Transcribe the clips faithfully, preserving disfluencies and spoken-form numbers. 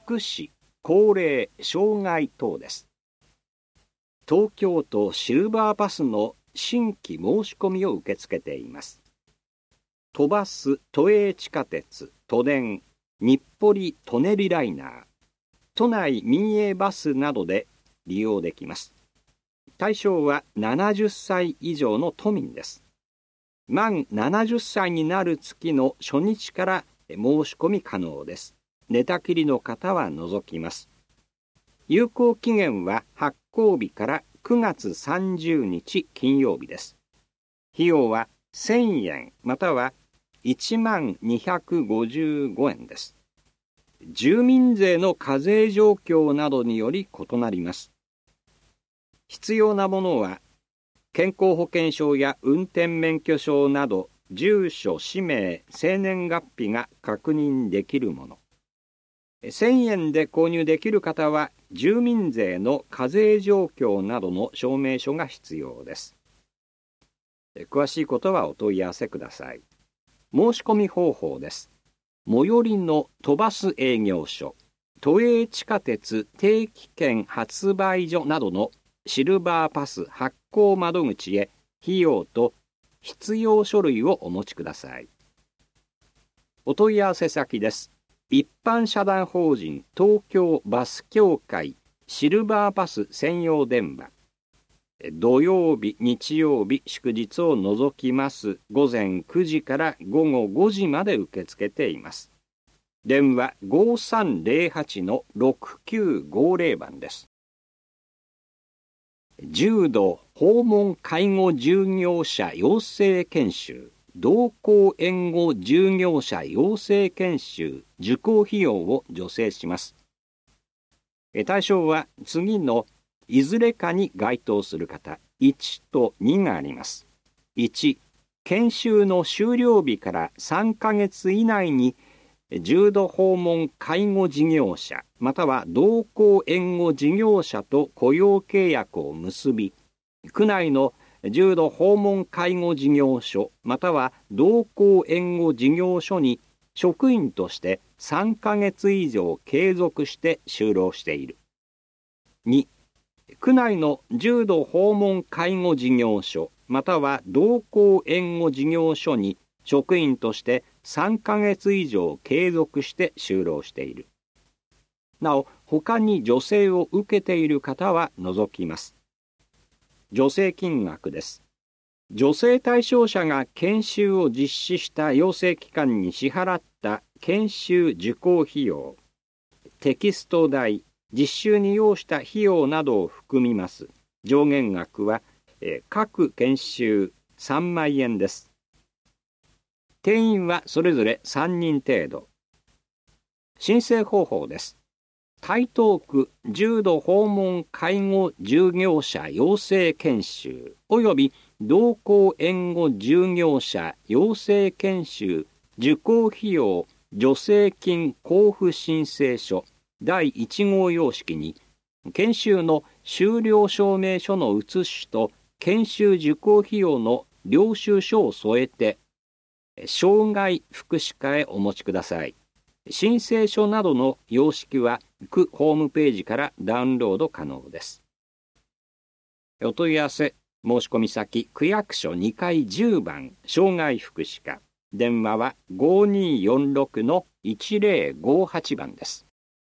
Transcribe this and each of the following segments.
福祉、高齢、障害等です。東京都シルバーパスの新規申し込みを受け付けています。都バス、都営地下鉄、都電、日暮里・舎人ライナー、都内民営バスなどで利用できます。対象はななじゅっさい以上の都民です。満ななじゅっさいになる月の初日から申し込み可能です。寝たきりの方は除きます。有効期限は発行日からくがつさんじゅうにち金曜日です。費用はせんえんまたはいちまんにひゃくごじゅうごえんです。住民税の課税状況などにより異なります。必要なものは、健康保険証や運転免許証など、住所、氏名、生年月日が確認できるもの。せんえんで購入できる方は、住民税の課税状況などの証明書が必要です。詳しいことはお問い合わせください。申し込み方法です。最寄りの都バス営業所、都営地下鉄定期券発売所などのシルバーパス発行窓口へ費用と必要書類をお持ちください。お問い合わせ先です。一般社団法人東京バス協会シルバーパス専用電話。土曜日、日曜日、祝日を除きますごぜんくじからごごごじまで受け付けています。電話ごさんぜろはちのろくきゅうごぜろ番です。重度訪問介護従業者養成研修、同行援護従業者養成研修受講費用を助成します。対象は次のいずれかに該当する方、いちとにがあります。いち、研修の終了日からさんかげつ以内に重度訪問介護事業者または同行援護事業者と雇用契約を結び、区内の重度訪問介護事業所または同行援護事業所に職員としてさんかげつ以上継続して就労している。に、区内の重度訪問介護事業所または同行援護事業所に職員としてさんかげつ以上継続して就労している。なお、他に助成を受けている方は除きます。助成金額です。助成対象者が研修を実施した養成機関に支払った研修受講費用、テキスト代、実習に要した費用などを含みます。上限額は、えー、各研修さんまんえんです。定員はそれぞれさんにん程度。申請方法です。台東区重度訪問介護従業者養成研修および同行援護従業者養成研修受講費用助成金交付申請書だいいち号様式に研修の終了証明書の写しと研修受講費用の領収書を添えて障害福祉課へお持ちください。申請書などの様式は区ホームページからダウンロード可能です。お問い合わせ申し込み先区役所にかいじゅうばん障害福祉課、電話は ごにーよんろくのいちぜろごはち 番です。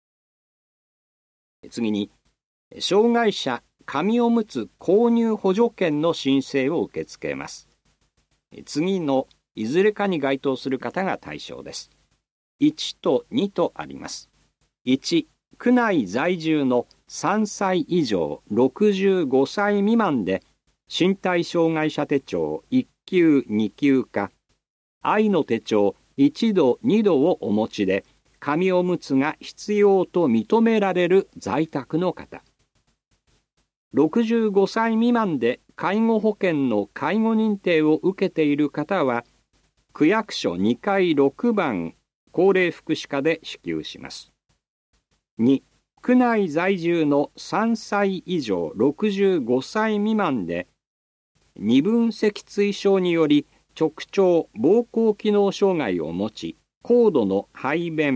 次に障害者紙おむつ購入補助券の申請を受け付けます。次のいずれかに該当する方が対象です。いちとにとあります。いち、区内在住のさんさい以上ろくじゅうごさい未満で身体障害者手帳いっきゅうにきゅうか愛の手帳いちどにどをお持ちで紙おむつが必要と認められる在宅の方、ろくじゅうごさい未満で介護保険の介護認定を受けている方は区役所にかいろくばん高齢福祉課で支給します。に、区内在住のさんさい以上ろくじゅうごさい未満で二分脊椎症により直腸膀胱機能障害を持ち高度の排便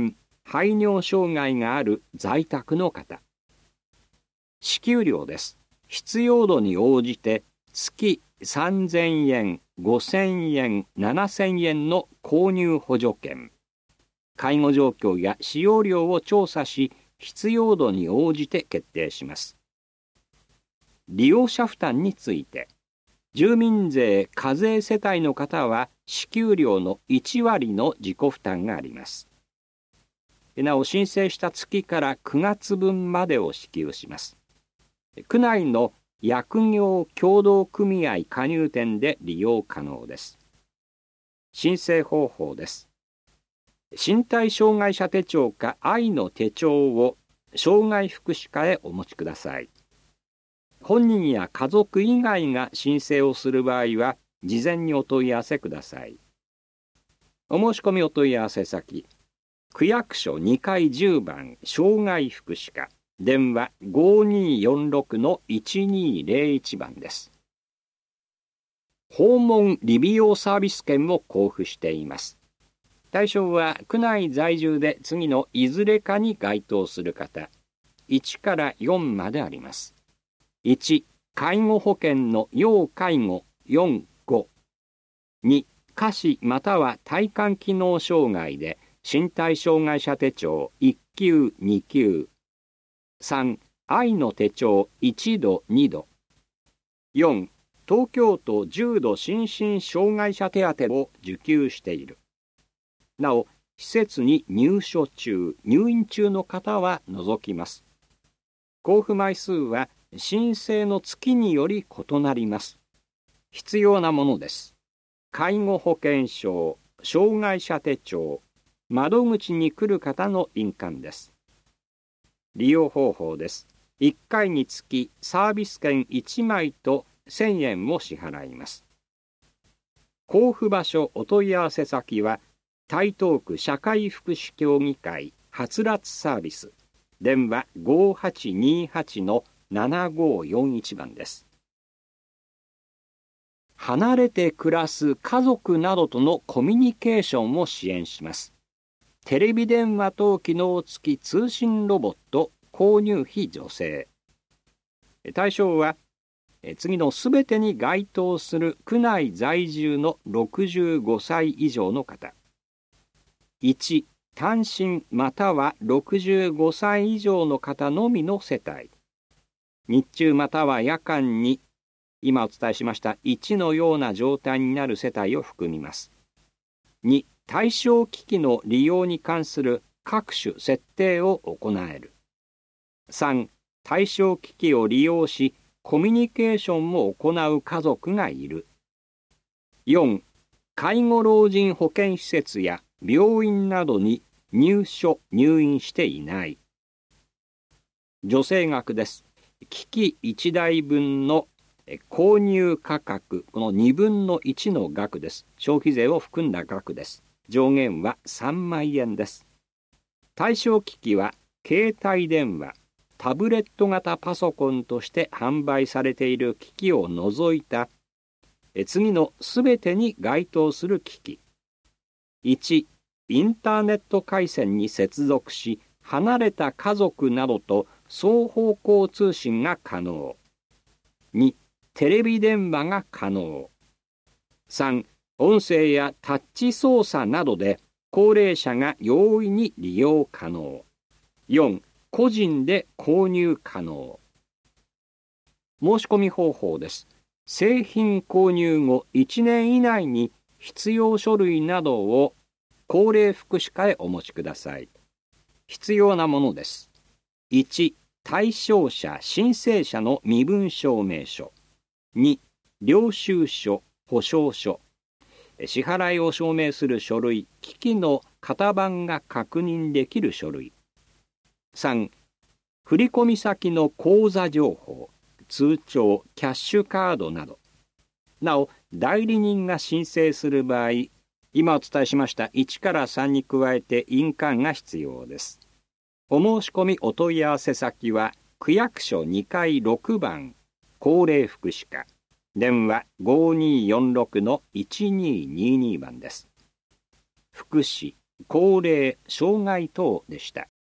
排尿障害がある在宅の方。支給料です。必要度に応じて月さんぜんえん、ごせんえん、ななせんえんの購入補助券。介護状況や使用量を調査し、必要度に応じて決定します。利用者負担について、住民税課税世帯の方は支給料のいちわりの自己負担があります。なお、申請した月からくがつぶんまでを支給します。区内の薬業協同組合加入店で利用可能です。申請方法です。身体障害者手帳か愛の手帳を障害福祉課へお持ちください。本人や家族以外が申請をする場合は、事前にお問い合わせください。お申し込みお問い合わせ先、区役所にかいじゅうばん障害福祉課、電話 ごにーよんろくのいちにーぜろいち 番です。訪問理美容サービス券を交付しています。対象は区内在住で次のいずれかに該当する方、いちからよんまであります。いち、介護保険の要介護よん、ご。に、下肢または体幹機能障害で身体障害者手帳いっきゅう、にきゅう。さん、愛の手帳いちど、にど。よん、東京都重度心身障害者手当を受給している。なお、施設に入所中、入院中の方は除きます。交付枚数は申請の月により異なります。必要なものです。介護保険証、障害者手帳、窓口に来る方の印鑑です。利用方法です。いっかいにつきサービス券いちまいとせんえんを支払います。交付場所お問い合わせ先は、台東区社会福祉協議会はつらつサービス、電話 ごーはちにーはちのななごーよんいち 番です。離れて暮らす家族などとのコミュニケーションを支援します。テレビ電話等機能付き通信ロボット購入費助成。対象は次のすべてに該当する区内在住のろくじゅうごさい以上の方。いち、単身またはろくじゅうごさい以上の方のみの世帯。日中または夜間に今お伝えしましたいちのような状態になる世帯を含みます。に、対象機器の利用に関する各種設定を行える。さん、対象機器を利用しコミュニケーションも行う家族がいる。よん、介護老人保健施設や病院などに入所・入院していない。助成額です。機器いちだいぶんの購入価格、このにぶんのいちの額です。消費税を含んだ額です。上限はさんまんえんです。対象機器は携帯電話、タブレット型パソコンとして販売されている機器を除いた次のすべてに該当する機器。いち、インターネット回線に接続し、離れた家族などと双方向通信が可能。に、テレビ電話が可能。さん、音声やタッチ操作などで高齢者が容易に利用可能。よん、個人で購入可能。申し込み方法です。製品購入後いちねん以内に必要書類などを高齢福祉課へお持ちください。必要なものです。いち、対象者・申請者の身分証明書。に、領収書・保証書。支払いを証明する書類、機器の型番が確認できる書類。さん、振込先の口座情報、通帳、キャッシュカードなど。なお、代理人が申請する場合、今お伝えしましたいちからさんに加えて印鑑が必要です。お申し込みお問い合わせ先は、区役所にかいろくばん、高齢福祉課、電話 ごーにーよんろくのいちにーにーにー 番です。福祉、 高齢、障害等でした。